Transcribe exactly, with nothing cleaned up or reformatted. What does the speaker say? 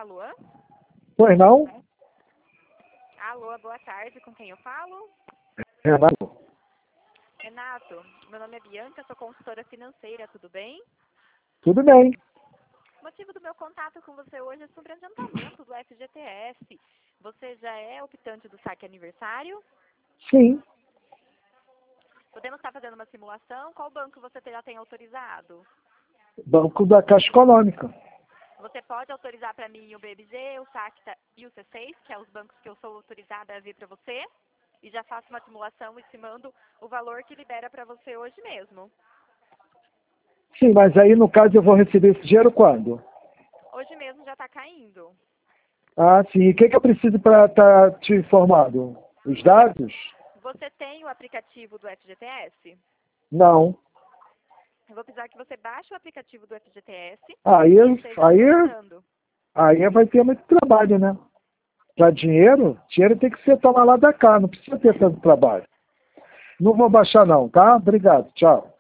Alô? Pois não? Alô, boa tarde, com quem eu falo? Renato. Renato, meu nome é Bianca, sou consultora financeira, tudo bem? Tudo bem. O motivo do meu contato com você hoje é sobre adiantamento do F G T S. Você já é optante do saque aniversário? Sim. Podemos estar fazendo uma simulação? Qual banco você já tem autorizado? Banco da Caixa Econômica. Você pode autorizar para mim o B M G, o SACTA e o C seis, que é os bancos que eu sou autorizada a vir para você? E já faço uma simulação estimando o valor que libera para você hoje mesmo. Sim, mas aí no caso eu vou receber esse dinheiro quando? Hoje mesmo já está caindo. Ah, sim. E o que, que eu preciso para estar te informado? Os dados? Você tem o aplicativo do F G T S? Não. Eu vou precisar que você baixe o aplicativo do F G T S Aí, e esteja aí, autorizando. aí vai ter muito trabalho, né? Para dinheiro, dinheiro tem que ser tomar lá da cá, não precisa ter tanto trabalho. Não vou baixar não, tá? Obrigado, tchau.